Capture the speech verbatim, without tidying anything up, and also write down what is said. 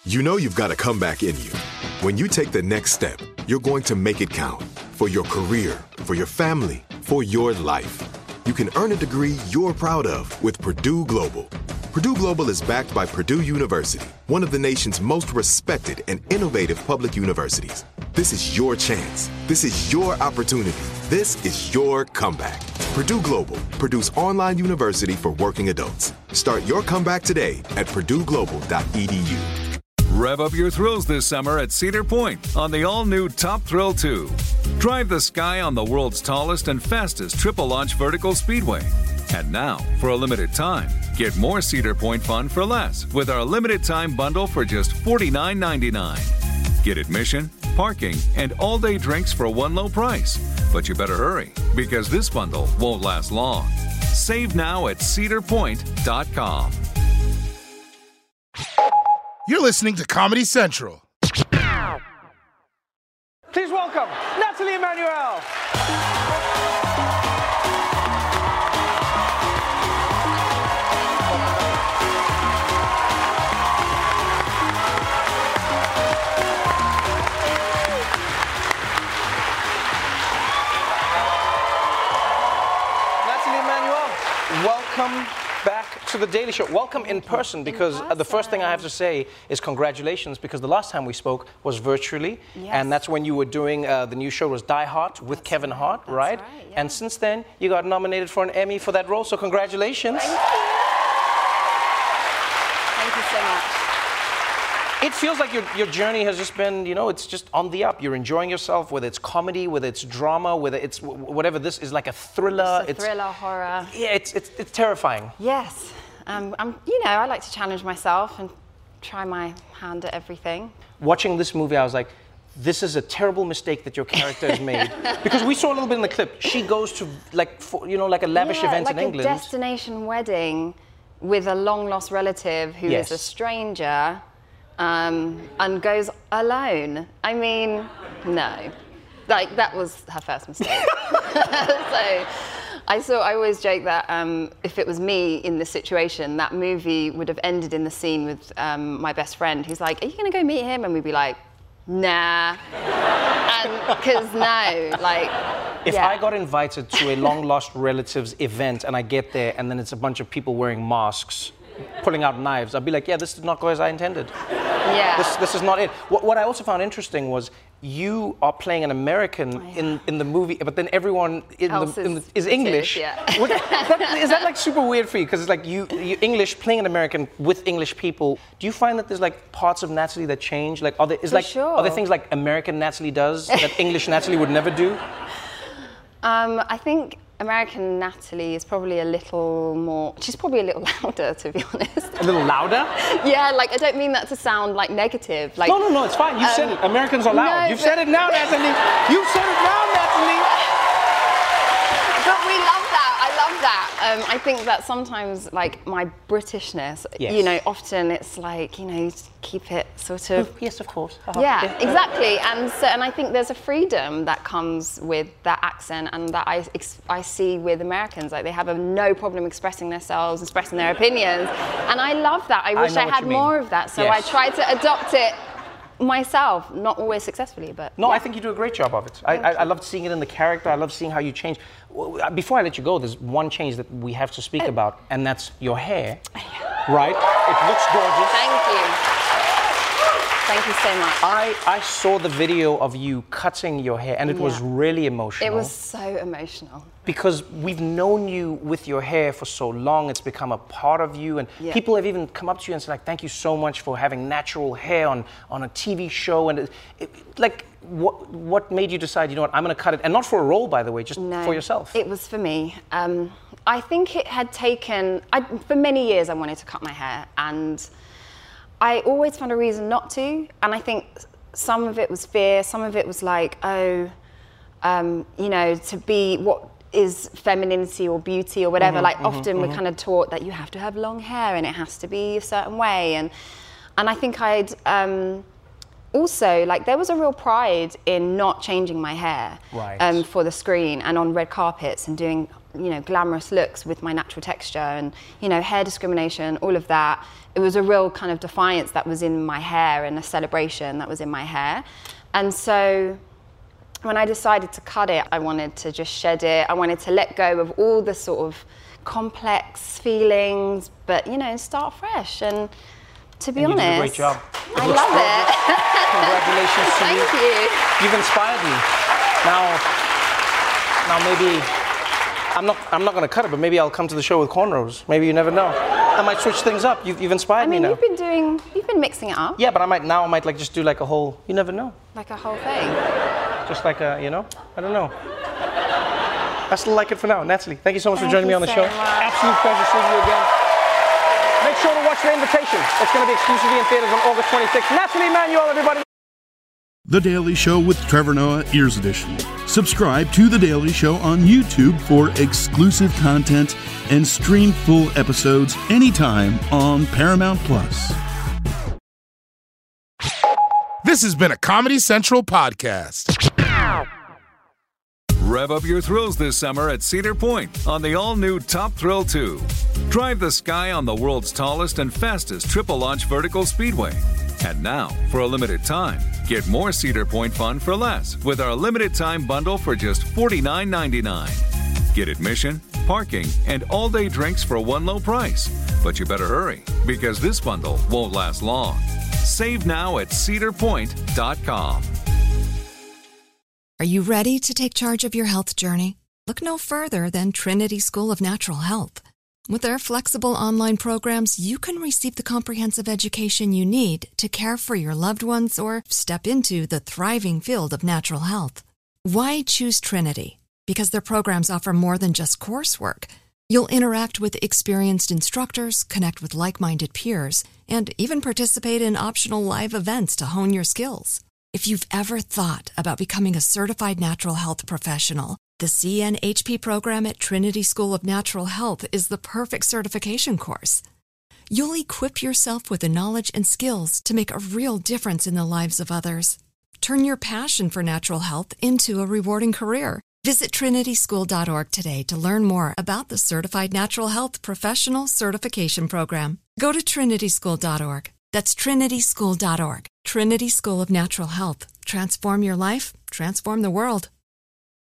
You know you've got a comeback in you. When you take the next step, you're going to make it count. For your career, for your family, for your life. You can earn a degree you're proud of with Purdue Global. Purdue Global is backed by Purdue University, one of the nation's most respected and innovative public universities. This is your chance. This is your opportunity. This is your comeback. Purdue Global, Purdue's online university for working adults. Start your comeback today at purdue global dot e d u. Rev up your thrills this summer at Cedar Point on the all-new Top Thrill two. Drive the sky on the world's tallest and fastest triple-launch vertical speedway. And now, for a limited time, get more Cedar Point fun for less with our limited-time bundle for just forty-nine ninety-nine. Get admission, parking, and all-day drinks for one low price. But you better hurry, because this bundle won't last long. Save now at cedar point dot com. You're listening to Comedy Central. Please welcome Nathalie Emmanuel. Nathalie Emmanuel, welcome back to the Daily Show. Welcome in person, because uh, the first thing I have to say is congratulations, because the last time we spoke was virtually, yes. and that's when you were doing uh, the new show was Die Hard with that's Kevin Hart, right? right? right yeah. And since then, you got nominated for an Emmy for that role, so congratulations. Thank you. Thank you so much. It feels like your, your journey has just been, you know, it's just on the up. You're enjoying yourself, whether it's comedy, whether it's drama, whether it's whatever this is, like a thriller. It's a thriller, it's, horror. Yeah, it's, it's, it's terrifying. Yes. Um, I'm, you know, I like to challenge myself and try my hand at everything. Watching this movie, I was like, this is a terrible mistake that your character has made. Because we saw a little bit in the clip. She goes to, like, for, you know, like a lavish yeah, event like in England. Like a destination wedding with a long-lost relative who yes. is a stranger um, and goes alone. I mean, no. Like, that was her first mistake. So... I saw. I always joke that um, if it was me in this situation, that movie would have ended in the scene with um, my best friend, who's like, "Are you going to go meet him?" And we'd be like, "Nah," and because no, like. If yeah. I got invited to a long lost relative's event and I get there and then it's a bunch of people wearing masks, pulling out knives, I'd be like, "Yeah, this did not go as I intended. Yeah. This this is not it." What, what I also found interesting was, you are playing an American oh, yeah. in, in the movie, but then everyone in Else the, is, in the, is English. Is, yeah. What, that, is that like super weird for you? Because it's like you, you English playing an American with English people. Do you find that there's like parts of Nathalie that change? Like are there is For like sure. are there things like American Nathalie does that English Nathalie would never do? Um, I think American Nathalie is probably a little more, she's probably a little louder, to be honest. A little louder? Yeah, like, I don't mean that to sound, like, negative. Like, no, no, no, it's fine. You um, said it. Americans are loud. No, You've but... said it now, Nathalie. You've said it now, Nathalie. But we love that. I love that. Um, I think that sometimes, like, my Britishness, yes. you know, often it's like, you know, keep it sort of... Yes, of course. Uh-huh. Yeah, yeah, exactly. And so, and I think there's a freedom that comes with that accent, and that I, I see with Americans. Like, they have a no problem expressing themselves, expressing their opinions. And I love that. I wish I, I had more of that. So yes. I try to adopt it myself, not always successfully, but... No, yeah. I think you do a great job of it. I, I, I loved seeing it in the character. I love seeing how you change. Before I let you go, there's one change that we have to speak oh. about, and that's your hair, right? It looks gorgeous. Thank you. Thank you so much. I, I saw the video of you cutting your hair, and it yeah. was really emotional. It was so emotional. Because we've known you with your hair for so long, it's become a part of you, and yeah. people have even come up to you and said, like, thank you so much for having natural hair on, on a T V show, and it, it, like, what what made you decide, you know what, I'm going to cut it, and not for a role, by the way, just no, for yourself? It was for me. Um, I think it had taken, I, for many years I wanted to cut my hair, and I always found a reason not to, and I think some of it was fear, some of it was like, oh, um, you know, to be what is femininity or beauty or whatever. Mm-hmm, like mm-hmm, often mm-hmm. we're kind of taught that you have to have long hair and it has to be a certain way, and and I think I'd um, also, like, there was a real pride in not changing my hair right. um, for the screen and on red carpets and doing you know, glamorous looks with my natural texture and, you know, hair discrimination, all of that. It was a real kind of defiance that was in my hair and a celebration that was in my hair. And so when I decided to cut it, I wanted to just shed it. I wanted to let go of all the sort of complex feelings, but, you know, start fresh. And to be and honest, you did a great job. I love it. Congratulations to Thank you. Thank you. You've inspired me. Now, now maybe I'm not. I'm not going to cut it, but maybe I'll come to the show with cornrows. Maybe you never know. I might switch things up. You've, you've inspired I mean, me now. you've been doing. You've been mixing it up. Yeah, but I might now. I might like just do like a whole. You never know. Like a whole thing. Just like a, you know. I don't know. I still like it for now. Natalie, thank you so much Thank for joining me you on the so show. much. Absolute pleasure seeing you again. Make sure to watch The Invitation. It's going to be exclusively in theaters on August twenty-sixth. Natalie Emanuel, everybody. The Daily Show with Trevor Noah, Ears Edition. Subscribe to The Daily Show on YouTube for exclusive content and stream full episodes anytime on Paramount Plus. This has been a Comedy Central podcast. Rev up your thrills this summer at Cedar Point on the all-new Top Thrill two. Drive the sky on the world's tallest and fastest triple-launch vertical speedway. And now, for a limited time, get more Cedar Point fun for less with our limited-time bundle for just forty-nine ninety-nine. Get admission, parking, and all-day drinks for one low price. But you better hurry, because this bundle won't last long. Save now at cedar point dot com. Are you ready to take charge of your health journey? Look no further than Trinity School of Natural Health. With their flexible online programs, you can receive the comprehensive education you need to care for your loved ones or step into the thriving field of natural health. Why choose Trinity? Because their programs offer more than just coursework. You'll interact with experienced instructors, connect with like-minded peers, and even participate in optional live events to hone your skills. If you've ever thought about becoming a certified natural health professional, the C N H P program at Trinity School of Natural Health is the perfect certification course. You'll equip yourself with the knowledge and skills to make a real difference in the lives of others. Turn your passion for natural health into a rewarding career. Visit trinity school dot org today to learn more about the Certified Natural Health Professional Certification Program. Go to trinity school dot org. That's trinity school dot org. Trinity School of Natural Health. Transform your life, transform the world.